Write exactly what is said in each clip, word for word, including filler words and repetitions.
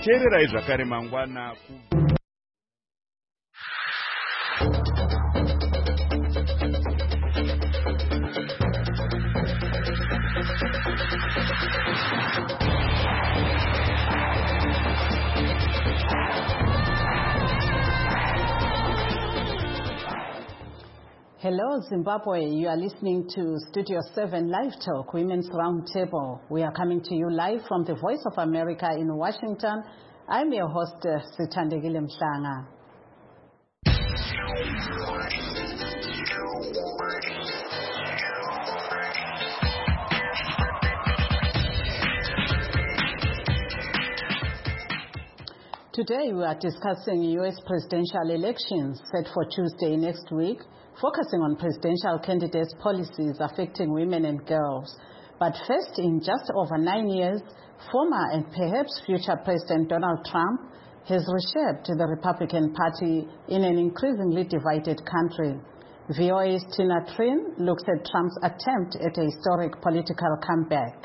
teererai zvakare mangwana. Hello, Zimbabwe. You are listening to Studio seven Live Talk, Women's Roundtable. We are coming to you live from the Voice of America in Washington. I'm your host, Sithandegile Mhlanga. Today we are discussing U S presidential elections set for Tuesday next week, focusing on presidential candidates' policies affecting women and girls. But first, in just over nine years, former and perhaps future President Donald Trump has reshaped the Republican Party in an increasingly divided country. V O A's Tina Trin looks at Trump's attempt at a historic political comeback.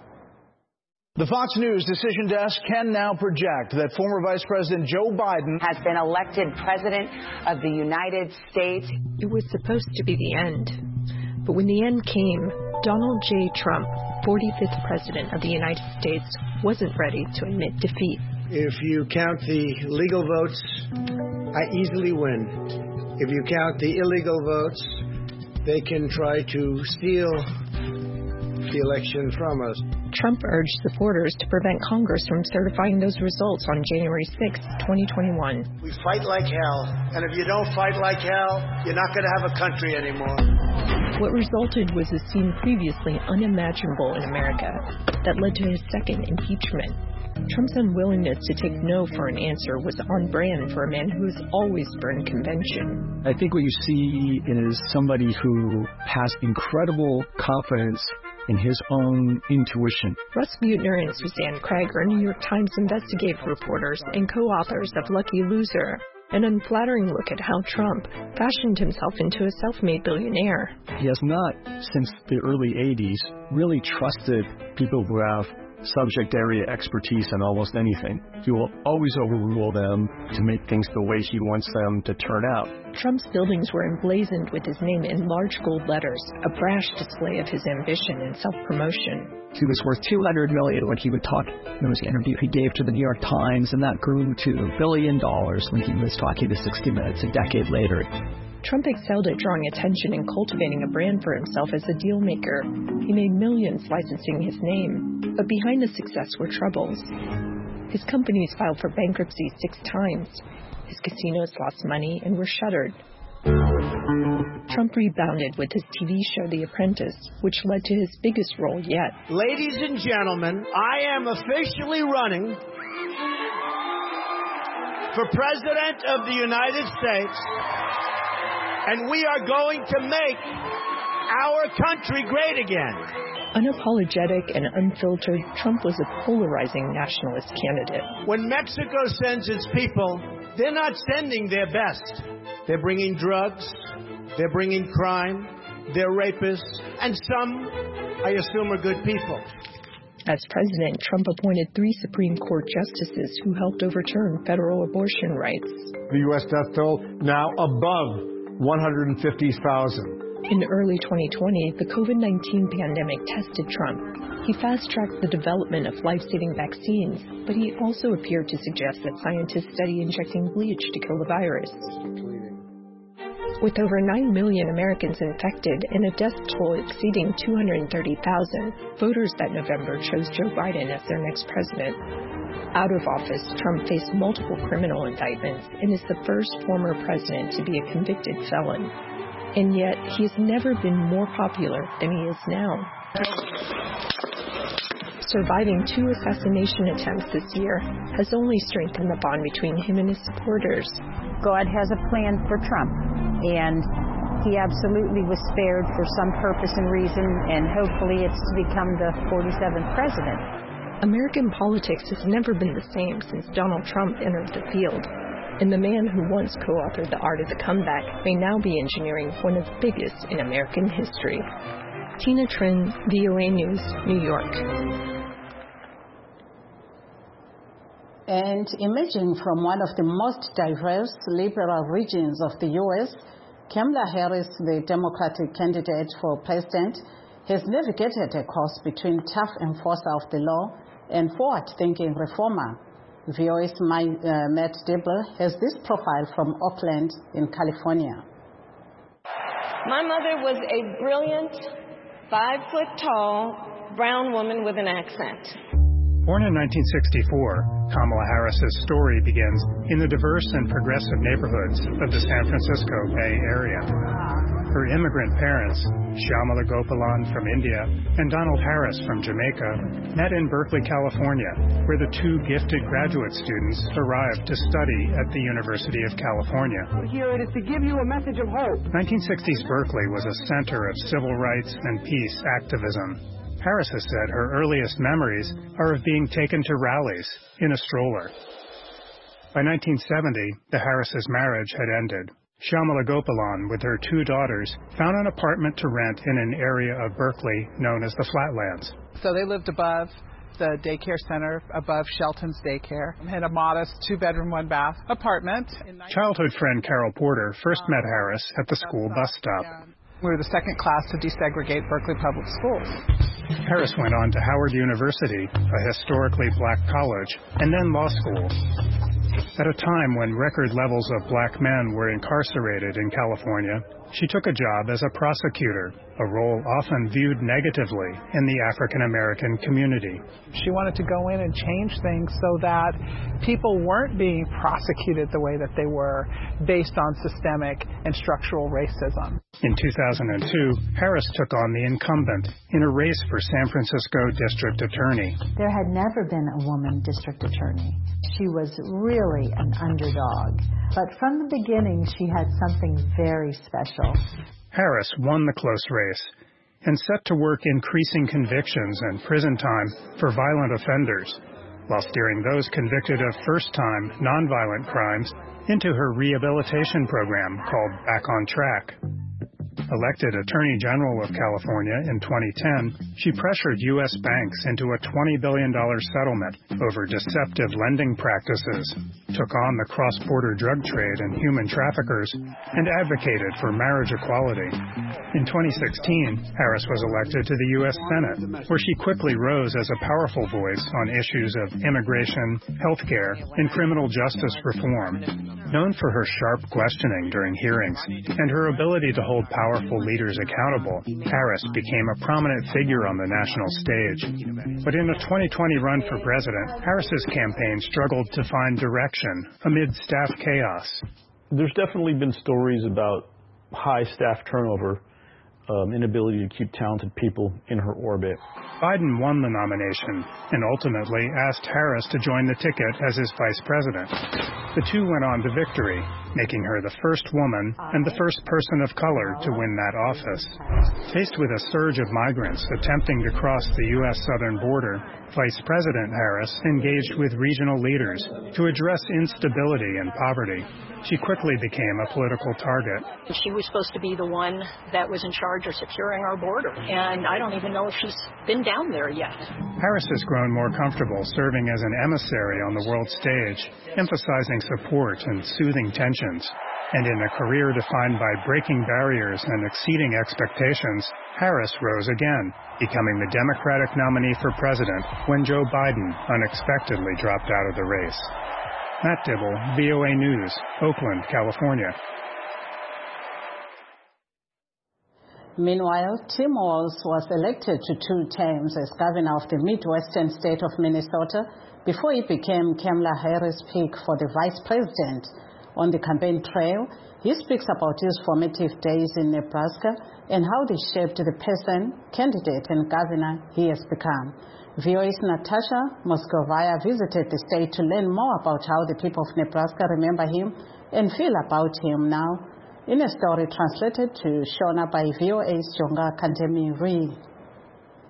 The Fox News Decision Desk can now project that former Vice President Joe Biden has been elected President of the United States. It was supposed to be the end. But when the end came, Donald J. Trump, forty-fifth President of the United States, wasn't ready to admit defeat. If you count the legal votes, I easily win. If you count the illegal votes, they can try to steal the election from us. Trump urged supporters to prevent Congress from certifying those results on January sixth, twenty twenty-one. We fight like hell, and if you don't fight like hell, you're not going to have a country anymore. What resulted was a scene previously unimaginable in America that led to his second impeachment. Trump's unwillingness to take no for an answer was on brand for a man who has always burned convention. I think what you see is somebody who has incredible confidence in his own intuition. Russ Buettner and Suzanne Craig are New York Times investigative reporters and co-authors of Lucky Loser, an unflattering look at how Trump fashioned himself into a self-made billionaire. He has not, since the early eighties, really trusted people who have subject area expertise in almost anything. He will always overrule them to make things the way he wants them to turn out. Trump's buildings were emblazoned with his name in large gold letters, a brash display of his ambition and self-promotion. He was worth two hundred million dollars when he would talk in his interview he gave to the New York Times, and that grew to a billion dollars when he was talking to sixty minutes a decade later. Trump excelled at drawing attention and cultivating a brand for himself as a deal maker. He made millions licensing his name, but behind the success were troubles. His companies filed for bankruptcy six times. His casinos lost money and were shuttered. Trump rebounded with his T V show The Apprentice, which led to his biggest role yet. Ladies and gentlemen, I am officially running for President of the United States, and we are going to make our country great again. Unapologetic and unfiltered, Trump was a polarizing nationalist candidate. When Mexico sends its people, they're not sending their best. They're bringing drugs, they're bringing crime, they're rapists, and some, I assume, are good people. As president, Trump appointed three Supreme Court justices who helped overturn federal abortion rights. The U S death toll now above one hundred fifty thousand. In early twenty twenty, the COVID nineteen pandemic tested Trump. He fast-tracked the development of life-saving vaccines, but he also appeared to suggest that scientists study injecting bleach to kill the virus. With over nine million Americans infected and a death toll exceeding two hundred thirty thousand, voters that November chose Joe Biden as their next president. Out of office, Trump faced multiple criminal indictments and is the first former president to be a convicted felon. And yet, he has never been more popular than he is now. Surviving two assassination attempts this year has only strengthened the bond between him and his supporters. God has a plan for Trump, and he absolutely was spared for some purpose and reason, and hopefully it's to become the forty-seventh president. American politics has never been the same since Donald Trump entered the field, and the man who once co-authored The Art of the Comeback may now be engineering one of the biggest in American history. Tina Trin, V O A News, New York. And emerging from one of the most diverse liberal regions of the U S, Kamala Harris, the Democratic candidate for president, has navigated a course between tough enforcer of the law and forward-thinking reformer. V O A's My, uh, Matt Dibble has this profile from Oakland in California. My mother was a brilliant, five-foot-tall, brown woman with an accent. Born in nineteen sixty-four, Kamala Harris's story begins in the diverse and progressive neighborhoods of the San Francisco Bay Area. Her immigrant parents, Shyamala Gopalan from India and Donald Harris from Jamaica, met in Berkeley, California, where the two gifted graduate students arrived to study at the University of California. Here it is to give you a message of hope. nineteen sixties Berkeley was a center of civil rights and peace activism. Harris has said her earliest memories are of being taken to rallies in a stroller. By nineteen seventy, the Harris' marriage had ended. Shyamala Gopalan, with her two daughters, found an apartment to rent in an area of Berkeley known as the Flatlands. So they lived above the daycare center, above Shelton's daycare, and had a modest two-bedroom, one-bath apartment. Childhood friend Carol Porter first met Harris at the school bus stop. We were the second class to desegregate Berkeley Public Schools. Harris went on to Howard University, a historically black college, and then law school. At a time when record levels of black men were incarcerated in California, she took a job as a prosecutor, a role often viewed negatively in the African-American community. She wanted to go in and change things so that people weren't being prosecuted the way that they were based on systemic and structural racism. In two thousand two, Harris took on the incumbent in a race for San Francisco District Attorney. There had never been a woman district attorney. She was really an underdog. But from the beginning, she had something very special. Harris won the close race and set to work increasing convictions and prison time for violent offenders, while steering those convicted of first-time nonviolent crimes into her rehabilitation program called Back on Track. Elected Attorney General of California in twenty ten, she pressured U S banks into a twenty billion dollars settlement over deceptive lending practices, took on the cross-border drug trade and human traffickers, and advocated for marriage equality. In twenty sixteen, Harris was elected to the U S Senate, where she quickly rose as a powerful voice on issues of immigration, healthcare, and criminal justice reform. Known for her sharp questioning during hearings and her ability to hold powerful leaders accountable, Harris became a prominent figure on the national stage. But in a twenty twenty run for president, Harris's campaign struggled to find direction amid staff chaos. There's definitely been stories about high staff turnover, um, inability to keep talented people in her orbit. Biden won the nomination and ultimately asked Harris to join the ticket as his vice president. The two went on to victory, making her the first woman and the first person of color to win that office. Faced with a surge of migrants attempting to cross the U S southern border, Vice President Harris engaged with regional leaders to address instability and poverty. She quickly became a political target. She was supposed to be the one that was in charge of securing our border, and I don't even know if she's been down there yet. Harris has grown more comfortable serving as an emissary on the world stage, emphasizing support and soothing tensions. And in a career defined by breaking barriers and exceeding expectations, Harris rose again, becoming the Democratic nominee for president when Joe Biden unexpectedly dropped out of the race. Matt Dibble, V O A News, Oakland, California. Meanwhile, Tim Walz was elected to two terms as governor of the Midwestern state of Minnesota before he became Kamala Harris' pick for the vice president. On the campaign trail, he speaks about his formative days in Nebraska and how they shaped the person, candidate, and governor he has become. V O A's Natasha Moskovaya visited the state to learn more about how the people of Nebraska remember him and feel about him now. In a story translated to Shona by V O A's Jonga Kantemi Ree.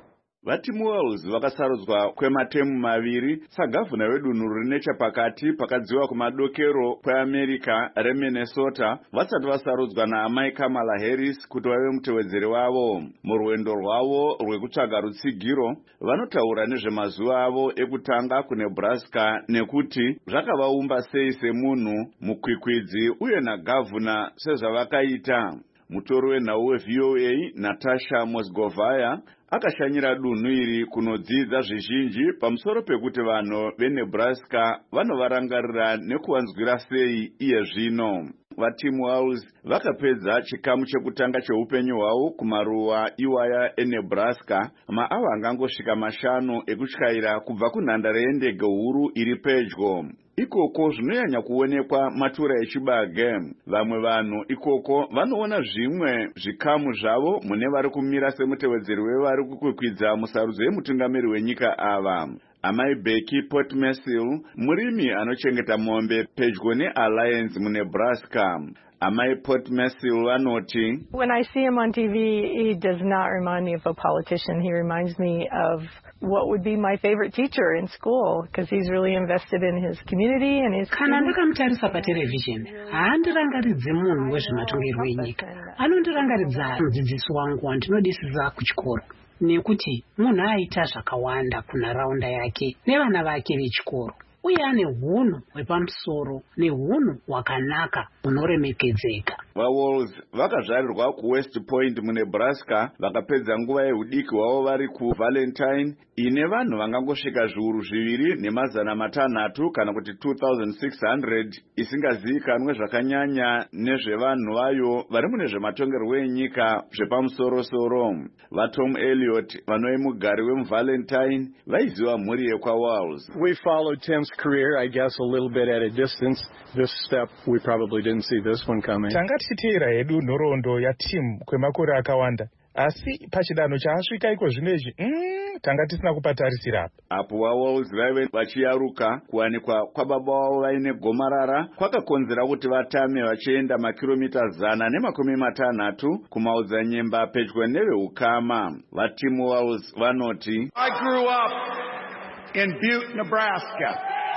vaTim Walz vakasarudzwa kwematemu maviri sagavhuna wedunhu riri nechapakati pakadziwa kumadokero kweAmerica reMinnesota vasati vasarudzwa naamai Kamala Harris kuti vave mutevedzeri wavo. Murwendo rwavo rwekutsvaga rutsigiro vanotaura nezvemazuva avo ekutanga kuNebraska nekuti zvakavaumba sei semunhu, mukwikwidzi uye nagavhuna sezvavakaita. Mutori wenhau weV O A Natasha Mosgovaya akashanyira dunhu iri kunodzidza zvizhinji pamusoro pekuti vanhu veNebraska vanovarangarira nekuvanzwira sei iye zvino. VaTim Walz vakapedza chikamu chekutanga cheupenyu hwavo kumaruwa iwaya eNebraska maava angangosvika mashanu ekutyaira kubva kunhandare yendege huru iri pedyo. Ikoko zvinonyanya kuonekwa matura echibage. Vamwe vanhu ikoko vanoona zvimwe zvikamu zvavo mune vari kumira semutevedzeri wevari kukwikwidza musarudzo yemutungamiri wenyika ava. Amai Becky Potmesil, murimi anochengeta mombe pedyo neAlliance muNebraska. Amai Potmesil vanoti, when I see him on T V, he does not remind me of a politician. He reminds me of what would be my favorite teacher in school because he's really invested in his community and his kana ndakamutarisa patelevision haandirangaridze munhu wezvematongerwo enyika, anondirangaridza mudzidzisi wangu wandinodisira kuchikoro nekuti munhu aita zvakawanda kunharaunda yake nevana vake vechikoro uye ane hunhu hwepamusoro nehunhu hwakanaka hunoremekedzeka. VaWalz vakazvarirwa kuWest Point muNebraska vakapedza nguva yehudiki hwavo vari kuValentine ine vanhu vangangosvika zviuru zviviri nemazana matanhatu kana kuti two thousand six hundred isingazivikanwe zvakanyanya nezvevanhu vayo vari mune zvematongerwo enyika zvepamusoro-soro. VaTom Elliott vanove mugari wemuValentine vaiziva mhuri yekwaWalz. We followed Tim's career, I guess, a little bit at a distance. This step, we probably didn't see this one coming. Tanga tichiteera hedu nhoroondo yaTim kwemakore akawanda, asi pachidanho chaasvika iko zvinezvi mm, tanga tisina kupatarisira apa. Apo vaWalz vaive vachiyaruka kuwanikwa kwababa vavo vaine gomarara kwakakonzera kuti vatame vachienda makiromita zana nemakumi matanhatu kumaodzanyemba pedyo neveukama. VaTim Walz vanoti, I grew up in Butte, Nebraska,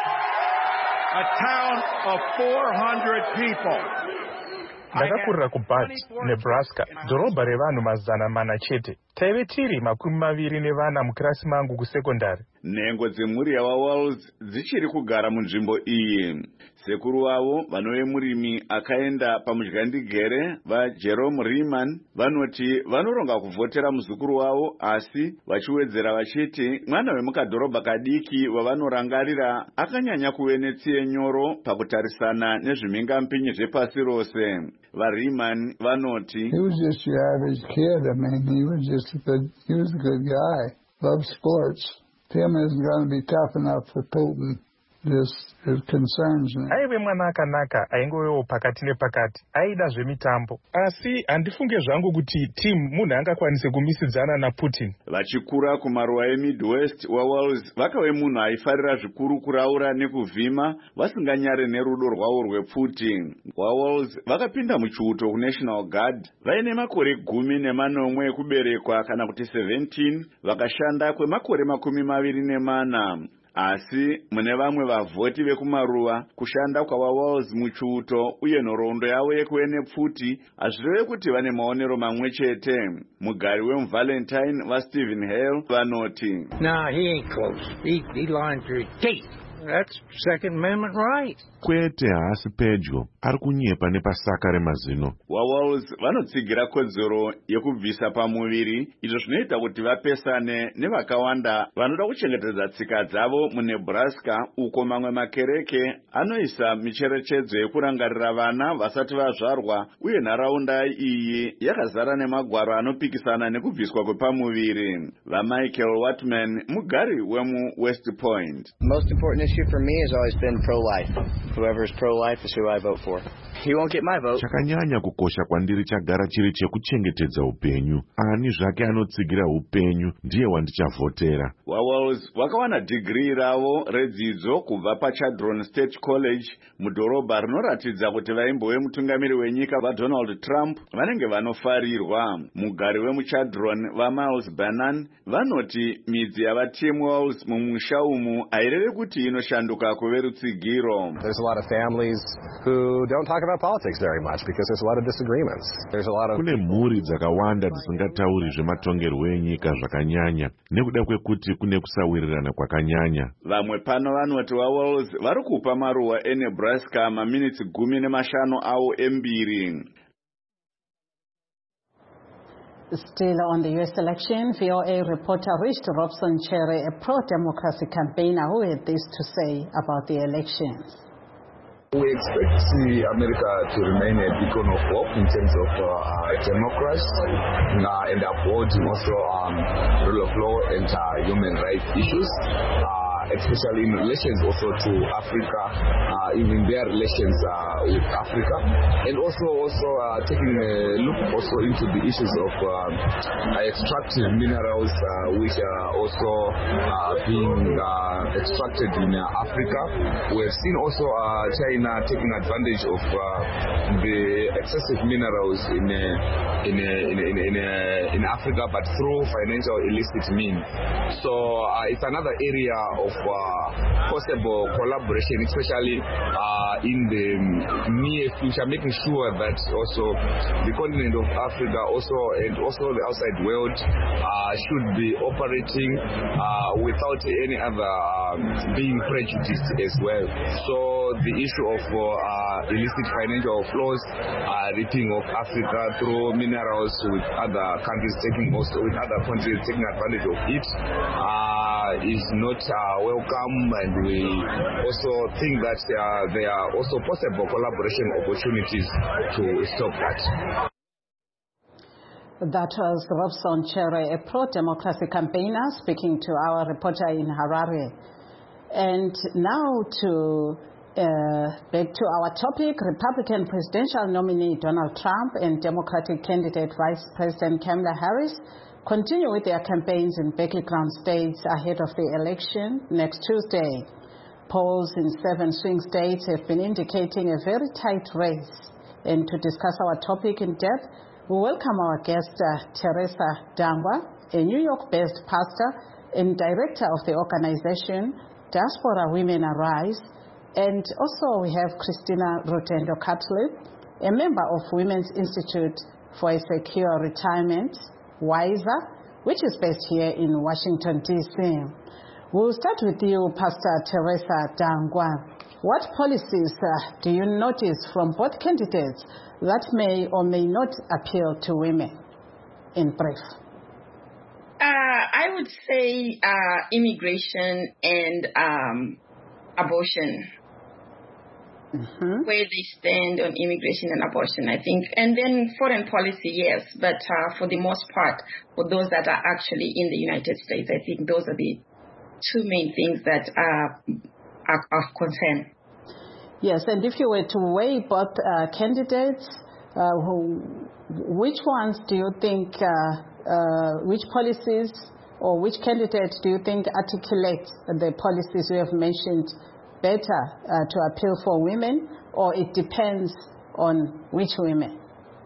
a town of four hundred people. Ndakakurira kuButte, Nebraska, dhorobha revanhu mazana mana chete. Taive tiri makumi maviri nevana mukirasi mangu kusekondari. Nhengo dzemhuri yavaWalz dzichiri kugara munzvimbo iyi. Sekuru vavo vanove murimi akaenda pamudyandigere vaJerome Riemann vanoti vanoronga kuvhotera muzukuru wavo asi vachiwedzera vachiti mwana wemukadhorobha kadiki wavanorangarira akanyanya kuve netsiye nyoro pakutarisana nezvimhingampinyi zvepasi rose. VaRiemann vanoti, he was just your average kid. I mean, he was just a good, he was a good guy. Loved sports. Tim isn't going to be tough enough for Putin. This it concerns me. Aive mwana akanaka aingovewo pakati nepakati aida zvemitambo asi handifunge zvangu kuti Tim munhu angakwanise kumisidzana naPutin. Vachikura kumaruwa eMidwest, vaWalz vakave munhu aifarira zvikuru kuraura nekuvhima vasinganyare nerudo rwavo rwePutin. VaWalz vakapinda muchiuto kuNational Guard vaine makore gumi nemanomwe ekuberekwa kana kuti seventeen vakashanda kwemakore makumi maviri nemana. Asi mune vamwe vavhoti vekumaruwa kushanda kwavaWalz muchiuto uye nhoroondo yavo yekuve nepfuti hazvireve kuti vane maonero mamwe chete. Mugari wemuValentine vaStephen Hale vanoti, no, he ain't close. He, he lying through his teeth. That's Second Amendment right. Kwete haasi pedyo, ari kunyepa nepasaka remazino. VaWalz vanotsigira kodzero yekubvisa pamuviri izvo zvinoita kuti vapesane nevakawanda vanoda kuchengetedza tsika dzavo muNebraska uko mamwe makereke anoisa micherechedzo yekurangarira vana vasati vazvarwa uye nharaunda iyi yakazara nemagwaro anopikisana nekubviswa kwepamuviri. VaMichael Watman mugari wemuWest Point. Most important issue issue for me has always been pro-life. Whoever is pro-life is who I vote for. He won't get my vote. Chakanyanya kukosha kwandiri chagara chiri chekuchengetedza upenyu. Ani zvake anotsigira upenyu ndiye wandichavhotera. Wawalls vakawana digiri ravo redzidzo kubva paChadron State College mudhorobha rinoratidza kuti vaimbove mutungamiri wenyika vaDonald Trump vanenge vanofarirwa. Mugari wemuChadron vaMiles Bannan vanoti midzi yavaTim Walls mumusha umu haireve kuti inoshanduka kuve rutsigiro. There's a lot of families who don't talk about politics very much because there's a lot of disagreements. There's a lot of kune mhuri dzakawanda dzisingatauri zvematongerwo enyika zvakanyanya nekuda kwekuti kune kusawirirana kwakanyanya. Vamwe pano vanoti vaWalls vari kupa maruwa eNebraska maminitsi gumi nemashanu awo embiri. Still on the U S election, V O A reporter reached Robson Cherry, a pro-democracy campaigner who had this to say about the elections. We expect to see America to remain a beacon of hope in terms of uh, democracy uh, and upholding also um, rule of law and uh, human rights issues. Uh, especially in relations also to Africa, uh, even their relations uh, with Africa, and also also uh, taking a look also into the issues of uh, extractive minerals uh, which are also uh, being uh, extracted in uh, Africa. We have seen also uh, China taking advantage of uh, the excessive minerals in uh, in, uh, in, in, in, uh, in Africa, but through financial illicit means. So uh, it's another area of Uh, possible collaboration, especially uh, in the near future, making sure that also the continent of Africa also and also the outside world uh, should be operating uh, without any other uh, being prejudiced as well. So the issue of uh, illicit financial flows, uh, ripping of Africa through minerals with other countries taking also with other countries taking advantage of it uh, is not uh, welcome, and we also think that uh, there are also possible collaboration opportunities to stop that. That was Robson Cherry, a pro-democracy campaigner, speaking to our reporter in Harare. And now to uh, back to our topic, Republican presidential nominee Donald Trump and Democratic candidate Vice President Kamala Harris continue with their campaigns in battleground states ahead of the election next Tuesday. Polls in seven swing states have been indicating a very tight race. And to discuss our topic in depth, we welcome our guest, uh, Teresa Dangwa, a New York-based pastor and director of the organization Diaspora Women Arise. And also we have Christina Rotendo Catlett, a member of Women's Institute for a Secure Retirement, WISER, which is based here in Washington, D C We'll start with you, Pastor Teresa Dangwa. What policies uh, do you notice from both candidates that may or may not appeal to women, in brief? Uh, I would say uh, immigration and um, abortion. Mm-hmm. Where they stand on immigration and abortion, I think. And then foreign policy, yes. But uh, for the most part, for those that are actually in the United States, I think those are the two main things that are, are of concern. Yes, and if you were to weigh both uh, candidates, uh, who, which ones do you think, uh, uh, which policies or which candidate do you think articulates the policies you have mentioned better uh, to appeal for women, or it depends on which women?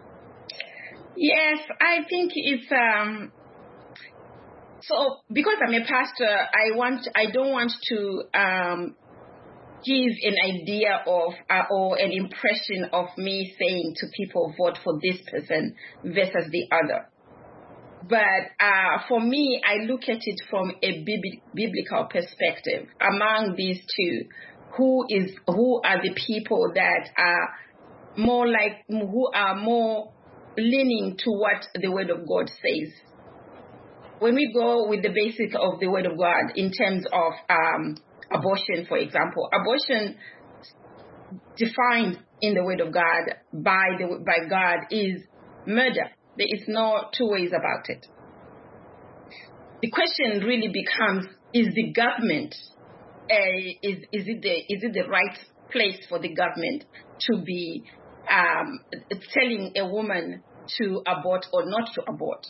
Yes, I think it's um. So because I'm a pastor, I want I don't want to um give an idea of uh, or an impression of me saying to people vote for this person versus the other. But uh, for me, I look at it from a bib- biblical perspective. Among these two, who is who are the people that are more like who are more leaning to what the Word of God says? When we go with the basic of the Word of God in terms of um, abortion, for example, abortion defined in the Word of God by the by God is murder. There is no two ways about it. The question really becomes, is the government uh, is is it the is it the right place for the government to be um, telling a woman to abort or not to abort?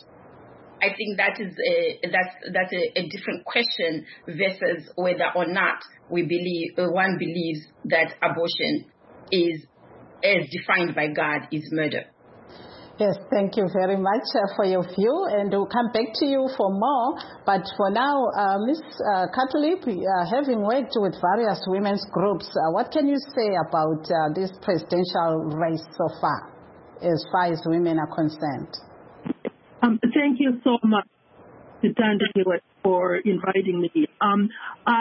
I think that is a, that's that's a, a different question versus whether or not we believe one believes that abortion is, as defined by God, is murder. Yes, thank you very much uh, for your view, and we'll come back to you for more. But for now, uh, Miz Uh, Catholic, uh, having worked with various women's groups, uh, what can you say about uh, this presidential race so far, as far as women are concerned? Um, thank you so much, Tanda Hewitt, for inviting me. Um,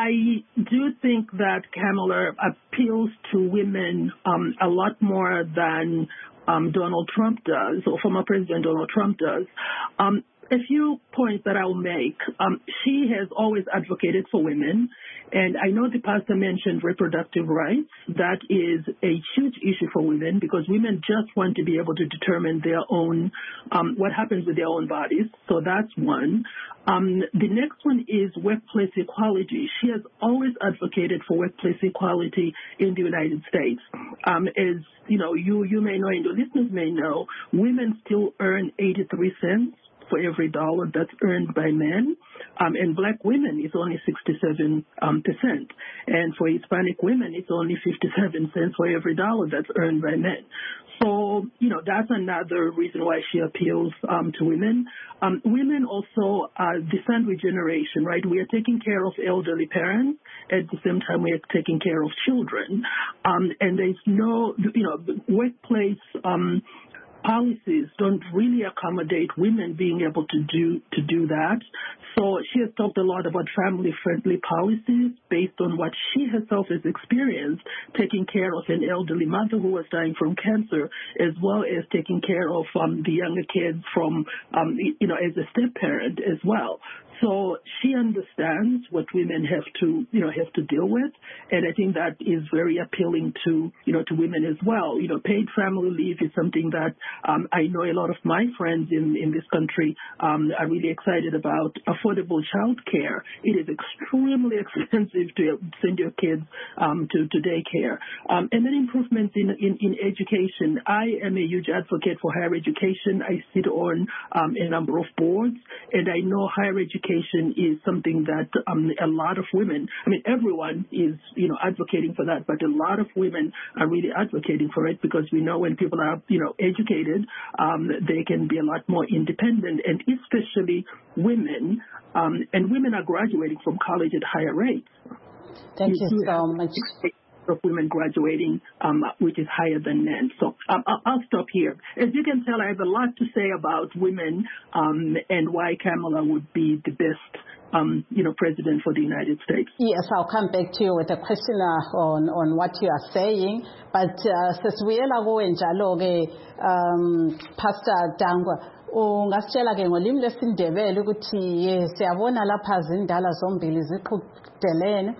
I do think that Kamala appeals to women um, a lot more than um, Donald Trump does, or former President Donald Trump does. Um, a few points that I'll make. Um, she has always advocated for women, and I know the pastor mentioned reproductive rights. That is a huge issue for women because women just want to be able to determine their own, um, what happens with their own bodies. So that's one. Um, the next one is workplace equality. She has always advocated for workplace equality in the United States. Um, as you know, you, you may know and your listeners may know, women still earn eighty-three cents for every dollar that's earned by men, um, and black women is only sixty-seven um, percent, and for Hispanic women it's only fifty-seven cents for every dollar that's earned by men. So, you know, that's another reason why she appeals um, to women. Um, women also are the sandwich generation, right? We are taking care of elderly parents. At the same time, we are taking care of children. Um, and there's no, you know, workplace um policies don't really accommodate women being able to do to do that. So she has talked a lot about family-friendly policies based on what she herself has experienced, taking care of an elderly mother who was dying from cancer, as well as taking care of um, the younger kids from, um, you know, as a step-parent as well. So she understands what women have to, you know, have to deal with, and I think that is very appealing to, you know, to women as well. You know, paid family leave is something that um, I know a lot of my friends in, in this country um, are really excited about. Affordable child care. It is extremely expensive to send your kids um, to, to daycare. Um, and then improvements in, in, in education. I am a huge advocate for higher education. I sit on um, a number of boards, and I know higher education is something that um, a lot of women, I mean, everyone is, you know, advocating for that, but a lot of women are really advocating for it because we know when people are, you know, educated, um, they can be a lot more independent, and especially women, um, and women are graduating from college at higher rates. Thank you, you so much. Of women graduating, um, which is higher than men. So um, I'll stop here. As you can tell, I have a lot to say about women um, and why Kamala would be the best, um, you know, president for the United States. Yes, I'll come back to you with a question on, on what you are saying. But sesibuyela kuwe njalo-ke, um, Pastor Dangwa, ungasitshela ke ngolimi lwesiNdebele ukuthi siyabona lapha zindala zombili ziqhudelene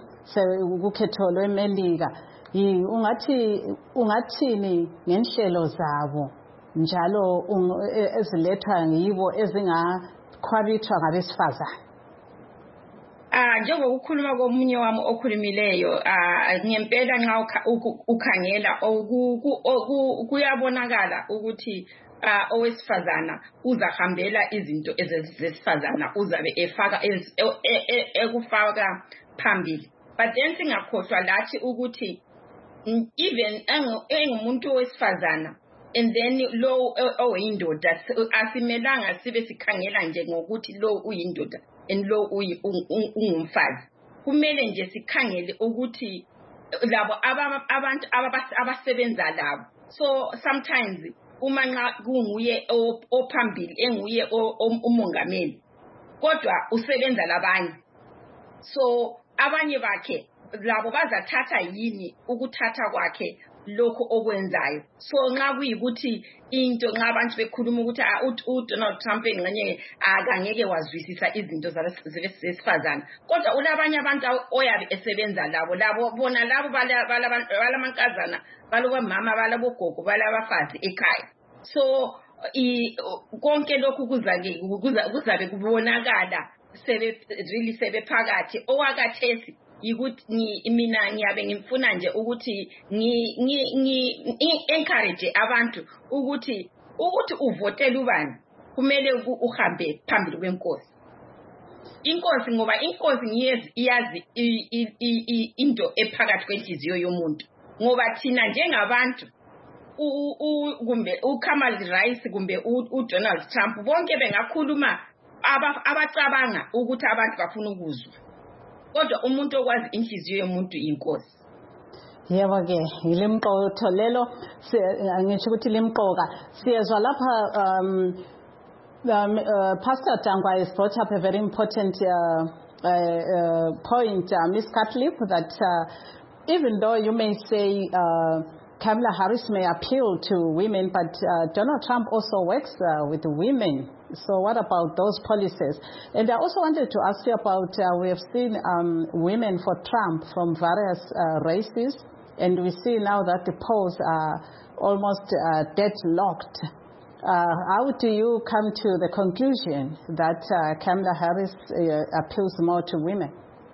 ukhetho lweMelika. Ungathi ungathini ngenhlelo zabo njalo ezilethwa yibo ezingakhwabithwa ngabesifazane? Ah, njengokukhuluma komunye wami okhulumileyo, ah ngempela nxa ukhangela kuyabonakala ukuthi ah owesifazana uzahambela izinto ezesifazana, uzabe efaka ekufaka phambili. But then singakhohlwa lathi ukuthi even engumuntu wesifazana and then lo oyindoda asimelanga sibe sikhangela nje ngokuthi lo uyindoda and lo ungumfazi. Kumele nje sikhangele ukuthi labo abantu abasebenza labo. So sometimes uma nxa kunguye ophambili enguye umongameli kodwa usebenza labanye, so abanye bakhe labo bazathatha yini ukuthatha kwakhe lokho okwenzayo. So nxa kuyikuthi into nxa abantu bekhuluma ukuthi uDonald Trump engxenye akangeke wazwisisa izinto zabesifazana, kodwa ulabanye abantu oyabe esebenza labo labo bona labo balamankazana balobamama balabogogo balabafazi ekhaya. So konke lokhu kuzabe kubonakala sebe really sebephakathi owakathesi yikuthi mina ngiyabe ngifuna nje ukuthi ngi encourage abantu ukuthi ukuthi uvotele ubani kumele uhambe phambili kwenkosi. Inkosi ngoba inkosi ngiyezi iyazi into ephakathi kwenhliziyo yomuntu. Ngoba thina njengabantu kumbe uKamala Harris kumbe uDonald Trump bonke bengakhuluma abacabanga ukuthi abantu bafuna ukuzwa. Kodwa umuntu okwazi inhliziyo yomuntu inkosi. Yebo ke ilimqotho lelo ngisho ukuthi limqoka siyezwa lapha um Um, uh, Pastor Tangwa has brought up a very important uh, uh, uh, point, uh, Miz Cutlip, that uh, even though you may say uh, Kamala Harris may appeal to women, but uh, Donald Trump also works uh, with women. So what about those policies? And I also wanted to ask you about, uh, we have seen um, women for Trump from various uh, races, and we see now that the polls are almost uh, deadlocked. Uh, how do you come to the conclusion that uh, Kamala Harris uh, appeals more to women?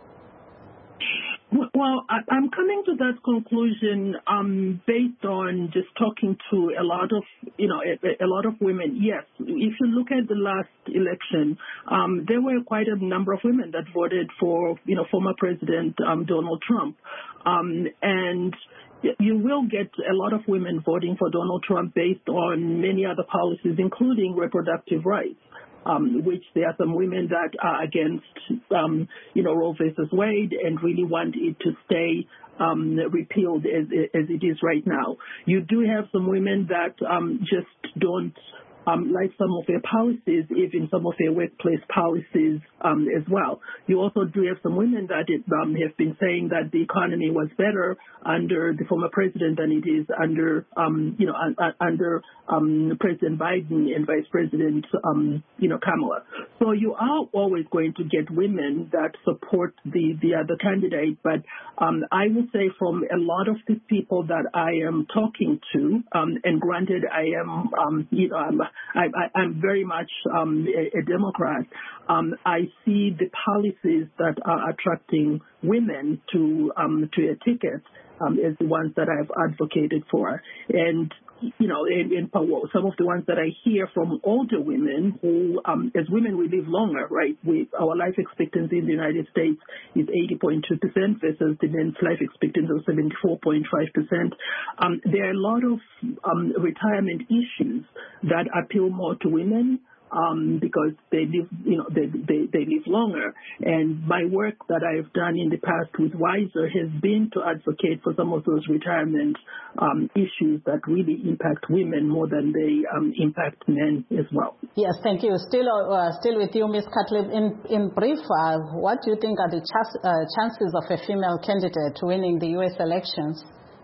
Well, I, I'm coming to that conclusion um, based on just talking to a lot of, you know, a, a lot of women. Yes, if you look at the last election, um, there were quite a number of women that voted for, you know, former President um, Donald Trump, um, and you will get a lot of women voting for Donald Trump based on many other policies, including reproductive rights, um, which there are some women that are against, um, you know, Roe versus Wade and really want it to stay um, repealed as, as it is right now. You do have some women that um, just don't Um, like some of their policies, even some of their workplace policies um, as well. You also do have some women that it, um, have been saying that the economy was better under the former president than it is under, um, you know, un- un- under um, President Biden and Vice President, um, you know, Kamala. So you are always going to get women that support the, the other candidate. But um, I would say from a lot of the people that I am talking to, um, and granted I am, um, you know, I'm I, I, I'm very much um, a, a Democrat. Um, I see the policies that are attracting women to um, to a ticket um, as the ones that I've advocated for. And, you know, in, in some of the ones that I hear from older women who, um, as women, we live longer, right? We, our life expectancy in the United States is eighty point two percent versus the men's life expectancy of seventy-four point five percent. Um, there are a lot of um, retirement issues that appeal more to women. Um, because they live, you know, they, they, they live longer. And my work that I've done in the past with Wiser has been to advocate for some of those retirement um, issues that really impact women more than they um, impact men as well. Yes, thank you. Still, uh, still with you, Miz Cutlip. In in brief, uh, what do you think are the ch- uh, chances of a female candidate winning the U S elections?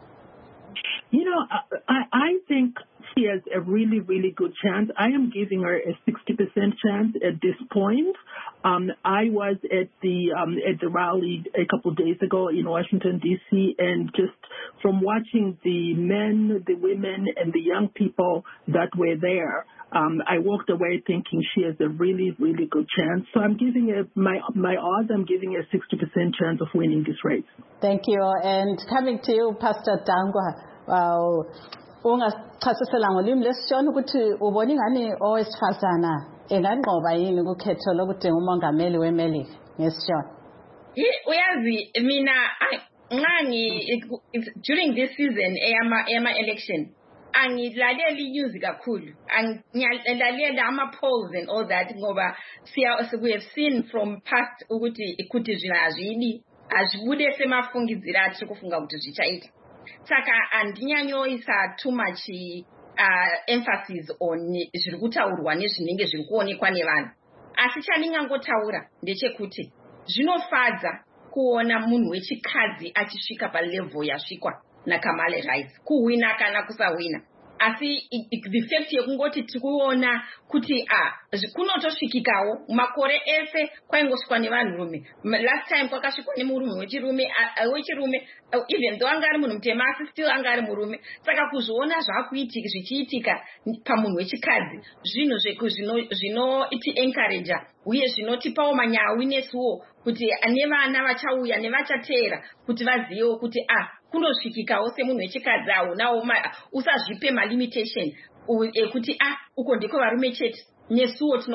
You know, I, I think she has a really, really good chance. I am giving her a sixty percent chance at this point. Um, I was at the um, at the rally a couple of days ago in Washington, D C, and just from watching the men, the women, and the young people that were there, um, I walked away thinking she has a really, really good chance. So I'm giving her my my odds. I'm giving her a sixty percent chance of winning this race. Thank you. And coming to you, Pastor Tangwa. Wow. Ungachasisela ngolimi lesishona ukuthi ubona ingani owesifazana enganqoba yini ukhetho lokudinga umongameli weMelika ngesishona. Uyazi mina ngangi during this season eyama ema election angilalela news kakhulu angilalela ama polls and all that ngoba we have seen from past ukuthi ikuthi zina azili azibude semafungidzira athi kufunga ukuthi zvichaita. Saka andinyanyoisa too much uh, emphasis on zviri kutaurwa nezvinenge zviri kuonekwa nevanhu. Asi chandingangotaura ndechekuti zvinofadza kuona munhu wechikadzi achisvika palevel yasvikwa naKamala Harris, kuwina kana kusawina. asi the fact yekungoti tikuona kuti ah kunotosvikikawo makore ese kwaingosvikwa nevanhurume. Last time kwakasvikwa nemurume wechirume wechirume even though anga ari munhu mutema asi still anga ari murume. Saka kuzviona zvakuitika zvichiitika pamunhu wechikadzi zvinhu zvino iti encourage uye zvinotipawo manyawi nesuwo kuti nevana vachauya nevachateera kuti vazivewo kuti ah kunosvikikawo semunhu wechikadzi awo nawo usazvipe malimitation ekuti ah uko ndiko varume chete. Thank you so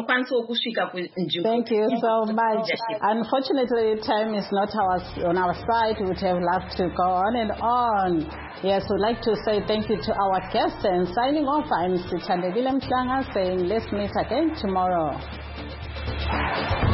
much. Unfortunately, time is not our, on our side. We would have loved to go on and on. Yes, we'd like to say thank you to our guests and signing off. I'm Sithandile Mhlanga saying let's meet again tomorrow.